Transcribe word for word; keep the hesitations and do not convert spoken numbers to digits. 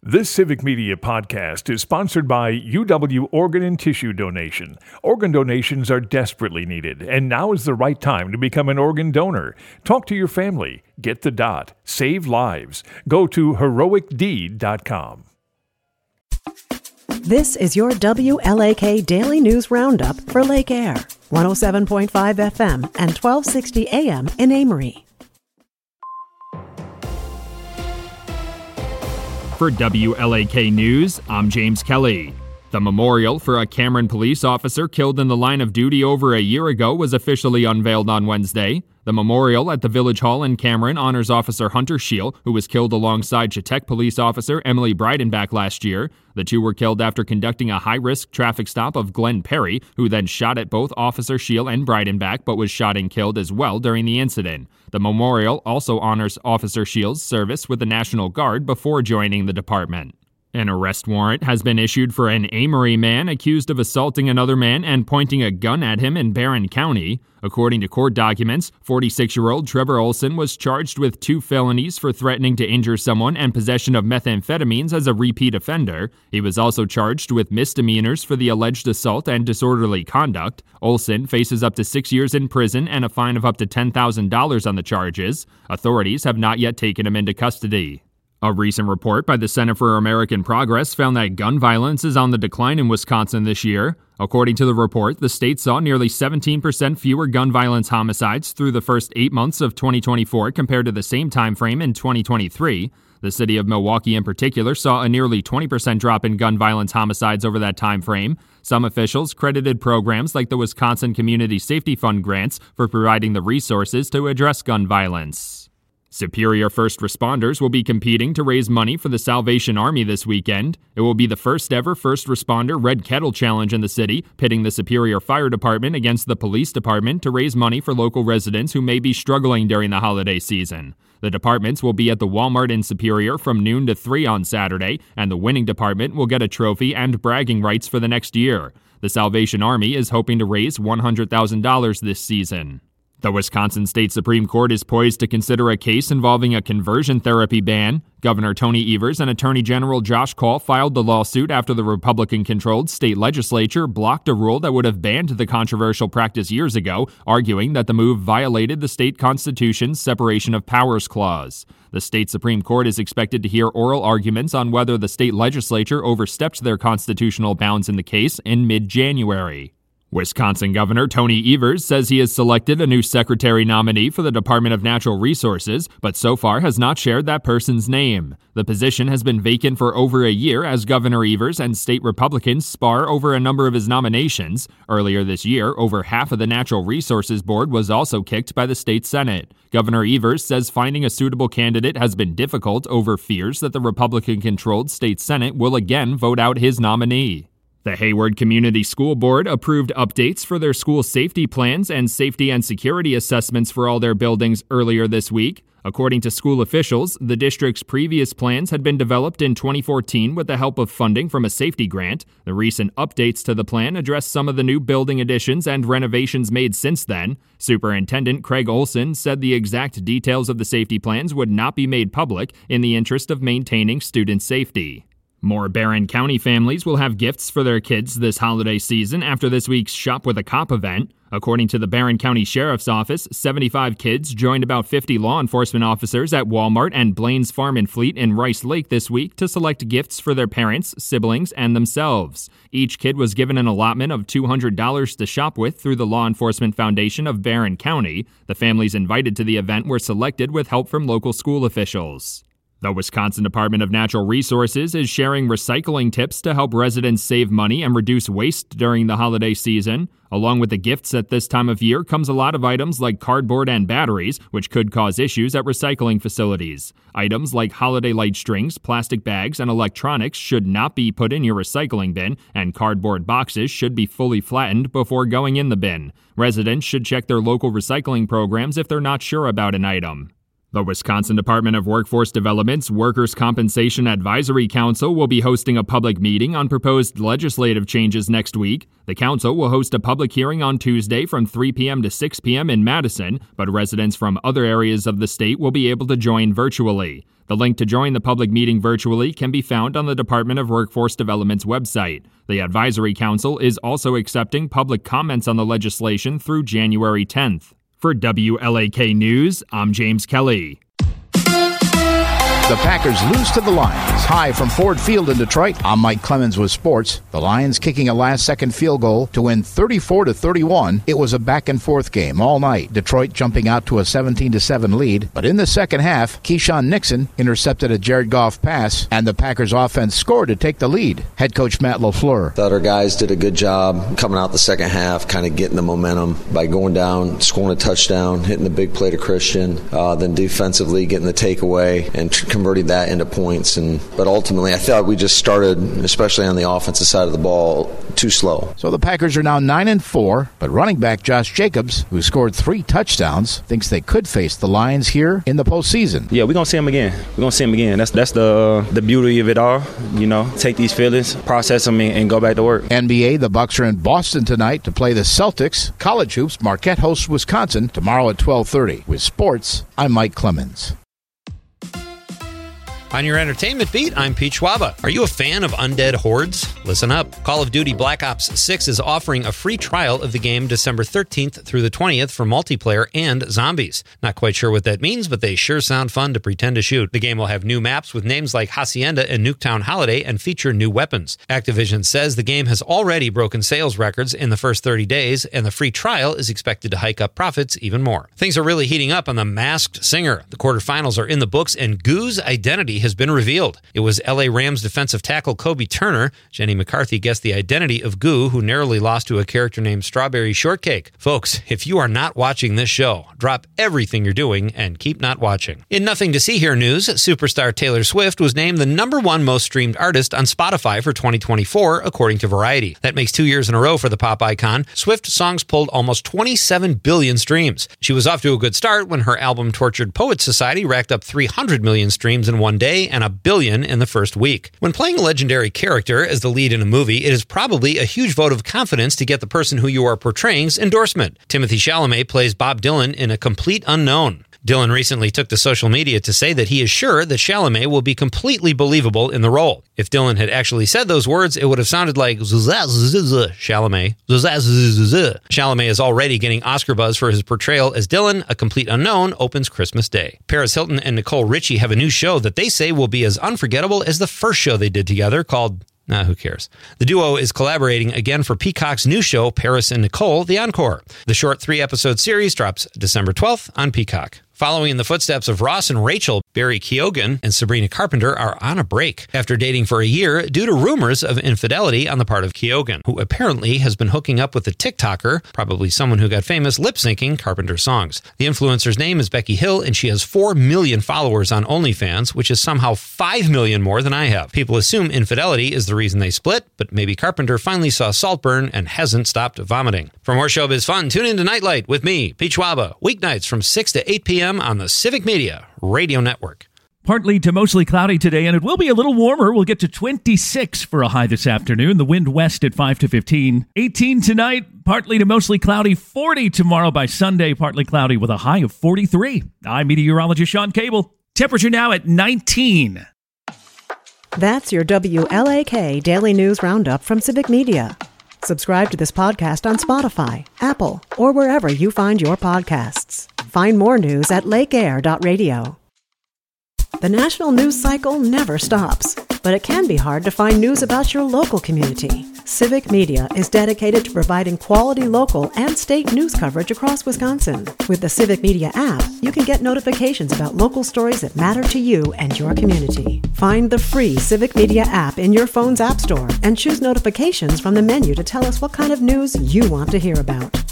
This Civic Media podcast is sponsored by U W Organ and Tissue Donation. Organ donations are desperately needed, and now is the right time to become an organ donor. Talk to your family. Get the dot. Save lives. Go to heroic deed dot com. This is your W L A K Daily News Roundup for Lake Air, one oh seven point five F M and twelve sixty A M in Amory. For W L A K News, I'm James Kelly. The memorial for a Cameron police officer killed in the line of duty over a year ago was officially unveiled on Wednesday. The memorial at the Village Hall in Cameron honors Officer Hunter Scheel, who was killed alongside Chetek police officer Emily Breidenbach last year. The two were killed after conducting a high-risk traffic stop of Glenn Perry, who then shot at both Officer Scheel and Breidenbach, but was shot and killed as well during the incident. The memorial also honors Officer Scheel's service with the National Guard before joining the department. An arrest warrant has been issued for an Amory man accused of assaulting another man and pointing a gun at him in Barron County. According to court documents, forty-six-year-old Trevor Olson was charged with two felonies for threatening to injure someone and possession of methamphetamines as a repeat offender. He was also charged with misdemeanors for the alleged assault and disorderly conduct. Olson faces up to six years in prison and a fine of up to ten thousand dollars on the charges. Authorities have not yet taken him into custody. A recent report by the Center for American Progress found that gun violence is on the decline in Wisconsin this year. According to the report, the state saw nearly seventeen percent fewer gun violence homicides through the first eight months of twenty twenty-four compared to the same time frame in twenty twenty-three. The city of Milwaukee in particular saw a nearly twenty percent drop in gun violence homicides over that time frame. Some officials credited programs like the Wisconsin Community Safety Fund grants for providing the resources to address gun violence. Superior first responders will be competing to raise money for the Salvation Army this weekend. It will be the first ever first responder Red Kettle Challenge in the city, pitting the Superior Fire Department against the police department to raise money for local residents who may be struggling during the holiday season. The departments will be at the Walmart in Superior from noon to three on Saturday, and the winning department will get a trophy and bragging rights for the next year. The Salvation Army is hoping to raise one hundred thousand dollars this season. The Wisconsin State Supreme Court is poised to consider a case involving a conversion therapy ban. Governor Tony Evers and Attorney General Josh Kaul filed the lawsuit after the Republican-controlled state legislature blocked a rule that would have banned the controversial practice years ago, arguing that the move violated the state constitution's separation of powers clause. The state Supreme Court is expected to hear oral arguments on whether the state legislature overstepped their constitutional bounds in the case in mid-January. Wisconsin Governor Tony Evers says he has selected a new secretary nominee for the Department of Natural Resources, but so far has not shared that person's name. The position has been vacant for over a year as Governor Evers and state Republicans spar over a number of his nominations. Earlier this year, over half of the Natural Resources Board was also kicked by the state Senate. Governor Evers says finding a suitable candidate has been difficult over fears that the Republican-controlled state Senate will again vote out his nominee. The Hayward Community School Board approved updates for their school safety plans and safety and security assessments for all their buildings earlier this week. According to school officials, the district's previous plans had been developed in twenty fourteen with the help of funding from a safety grant. The recent updates to the plan address some of the new building additions and renovations made since then. Superintendent Craig Olson said the exact details of the safety plans would not be made public in the interest of maintaining student safety. More Barron County families will have gifts for their kids this holiday season after this week's Shop with a Cop event. According to the Barron County Sheriff's Office, seventy-five kids joined about fifty law enforcement officers at Walmart and Blaine's Farm and Fleet in Rice Lake this week to select gifts for their parents, siblings, and themselves. Each kid was given an allotment of two hundred dollars to shop with through the Law Enforcement Foundation of Barron County. The families invited to the event were selected with help from local school officials. The Wisconsin Department of Natural Resources is sharing recycling tips to help residents save money and reduce waste during the holiday season. Along with the gifts at this time of year comes a lot of items like cardboard and batteries, which could cause issues at recycling facilities. Items like holiday light strings, plastic bags, and electronics should not be put in your recycling bin, and cardboard boxes should be fully flattened before going in the bin. Residents should check their local recycling programs if they're not sure about an item. The Wisconsin Department of Workforce Development's Workers' Compensation Advisory Council will be hosting a public meeting on proposed legislative changes next week. The council will host a public hearing on Tuesday from three p.m. to six p.m. in Madison, but residents from other areas of the state will be able to join virtually. The link to join the public meeting virtually can be found on the Department of Workforce Development's website. The Advisory Council is also accepting public comments on the legislation through January tenth. For W L A K News, I'm James Kelly. The Packers lose to the Lions. Hi from Ford Field in Detroit. I'm Mike Clemens with sports. The Lions kicking a last-second field goal to win thirty-four to thirty-one. It was a back-and-forth game all night. Detroit jumping out to a seventeen to seven lead. But in the second half, Keyshawn Nixon intercepted a Jared Goff pass, and the Packers offense scored to take the lead. Head coach Matt LaFleur. Thought our guys did a good job coming out the second half, kind of getting the momentum by going down, scoring a touchdown, hitting the big play to Christian, uh, then defensively getting the takeaway and tr- converting that into points. And but ultimately, I thought we just started, especially on the offensive side of the ball, too slow. So the Packers are now nine and four, but running back Josh Jacobs, who scored three touchdowns, thinks they could face the Lions here in the postseason. Yeah, we're gonna see him again. We're gonna see him again. That's that's the uh, the beauty of it all. You know, take these feelings, process them, and, and go back to work. N B A, the Bucks are in Boston tonight to play the Celtics. College hoops, Marquette hosts Wisconsin tomorrow at twelve thirty. With sports, I'm Mike Clemens. On your entertainment beat, I'm Pete Schwaba. Are you a fan of undead hordes? Listen up. Call of Duty Black Ops six is offering a free trial of the game December thirteenth through the twentieth for multiplayer and zombies. Not quite sure what that means, but they sure sound fun to pretend to shoot. The game will have new maps with names like Hacienda and Nuketown Holiday and feature new weapons. Activision says the game has already broken sales records in the first thirty days, and the free trial is expected to hike up profits even more. Things are really heating up on The Masked Singer. The quarterfinals are in the books, and Goo's identity has been revealed. It was L A Rams defensive tackle Kobe Turner. Jenny McCarthy guessed the identity of Goo, who narrowly lost to a character named Strawberry Shortcake. Folks, if you are not watching this show, drop everything you're doing and keep not watching. In Nothing to See Here news, superstar Taylor Swift was named the number one most streamed artist on Spotify for twenty twenty-four, according to Variety. That makes two years in a row for the pop icon. Swift songs pulled almost twenty-seven billion streams. She was off to a good start when her album Tortured Poets Society racked up three hundred million streams in one day and a billion in the first week. When playing a legendary character as the lead in a movie, it is probably a huge vote of confidence to get the person who you are portraying's endorsement. Timothy Chalamet plays Bob Dylan in A Complete Unknown. Dylan recently took to social media to say that he is sure that Chalamet will be completely believable in the role. If Dylan had actually said those words, it would have sounded like Chalamet. Chalamet is already getting Oscar buzz for his portrayal as Dylan. A Complete Unknown opens Christmas Day. Paris Hilton and Nicole Richie have a new show that they say will be as unforgettable as the first show they did together, called Nah, who cares? The duo is collaborating again for Peacock's new show, Paris and Nicole, The Encore. The short three-episode series drops December twelfth on Peacock. Following in the footsteps of Ross and Rachel, Barry Keoghan and Sabrina Carpenter are on a break after dating for a year due to rumors of infidelity on the part of Keoghan, who apparently has been hooking up with a TikToker, probably someone who got famous lip-syncing Carpenter songs. The influencer's name is Becky Hill, and she has four million followers on OnlyFans, which is somehow five million more than I have. People assume infidelity is the reason they split, but maybe Carpenter finally saw Saltburn and hasn't stopped vomiting. For more showbiz fun, tune in to Nightlight with me, Pete Schwaba, weeknights from six to eight p.m. on the Civic Media Radio Network. Partly to mostly cloudy today, and it will be a little warmer. We'll get to twenty-six for a high this afternoon. The wind west at five to fifteen. eighteen tonight, partly to mostly cloudy. forty tomorrow by Sunday, partly cloudy with a high of forty-three. I'm meteorologist Sean Cable. Temperature now at nineteen. That's your W L A K Daily News Roundup from Civic Media. Subscribe to this podcast on Spotify, Apple, or wherever you find your podcasts. Find more news at lake air dot radio. The national news cycle never stops, but it can be hard to find news about your local community. Civic Media is dedicated to providing quality local and state news coverage across Wisconsin. With the Civic Media app, you can get notifications about local stories that matter to you and your community. Find the free Civic Media app in your phone's app store and choose notifications from the menu to tell us what kind of news you want to hear about.